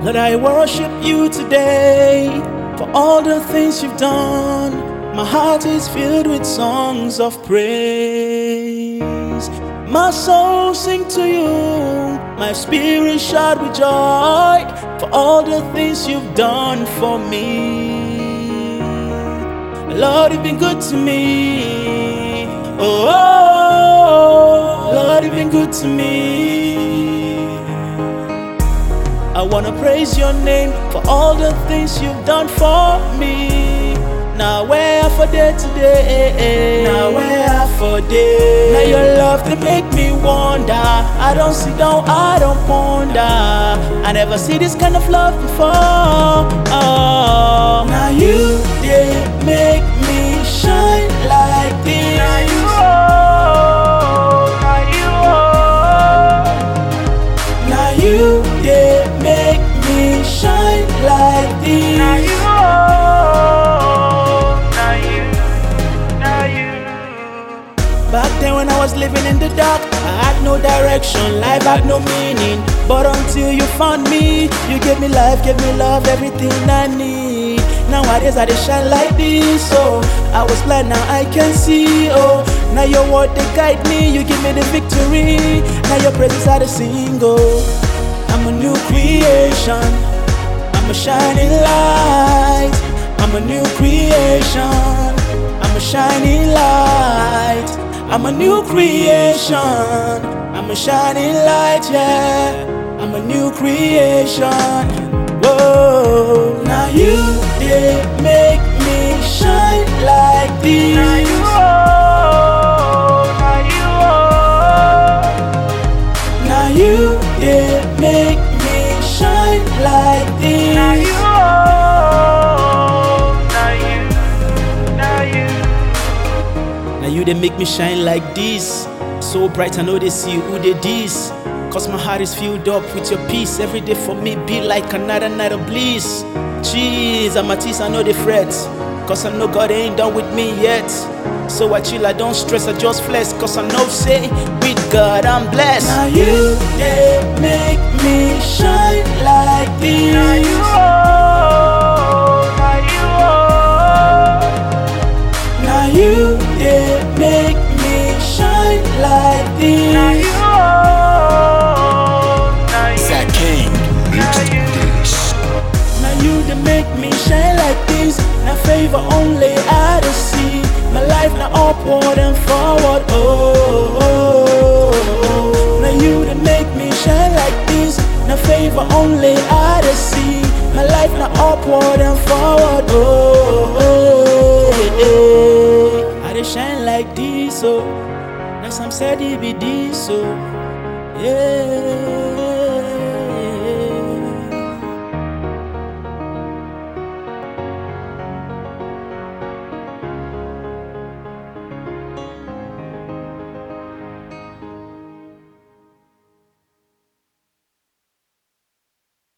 Lord, I worship you today for all the things you've done. My heart is filled with songs of praise. My soul sing to you, my spirit shout with joy for all the things you've done for me. Lord, you've been good to me. Oh, Lord, you've been good to me. I wanna praise your name for all the things you've done for me. Now where for day today? Now where for day? Now your love they make me wonder. I don't sit down, I don't ponder. I never see this kind of love before. Oh, now you they make me shine like this. Now you now you they make me shine like this. Now you Back then when I was living in the dark, I had no direction, life had no meaning. But until you found me, you gave me life, gave me love, everything I need. Nowadays I just shine like this, oh. I was blind, now I can see, oh. Now your word they guide me, you give me the victory. Now your presence I sing, oh. I'm a new creation, I'm a shining light. I'm a new creation, I'm a shining light. I'm a new creation, I'm a shining light, yeah. I'm a new creation. Whoa, now you they make me shine like this. Now you now you they make me shine like this. Now you they make me shine like this. So bright I know they see who they this. Cause my heart is filled up with your peace. Every day for me be like another night of bliss. Jeez, I'm at ease, I know they fret. Cause I know God ain't done with me yet. So I chill, I don't stress, I just flex. Cause I know say, with God I'm blessed. Now you, they make me shine like this. Now you now you, they make me shine like this. Now you Zach King mixed this. Now you, they make me shine like this. Now favor only I to see. My life now upward and forward. Oh. Now you, they make me shine like this. Now favor only I to see. My life now upward and forward. I dey shine like this, oh. Now some said it be this, oh. Yeah.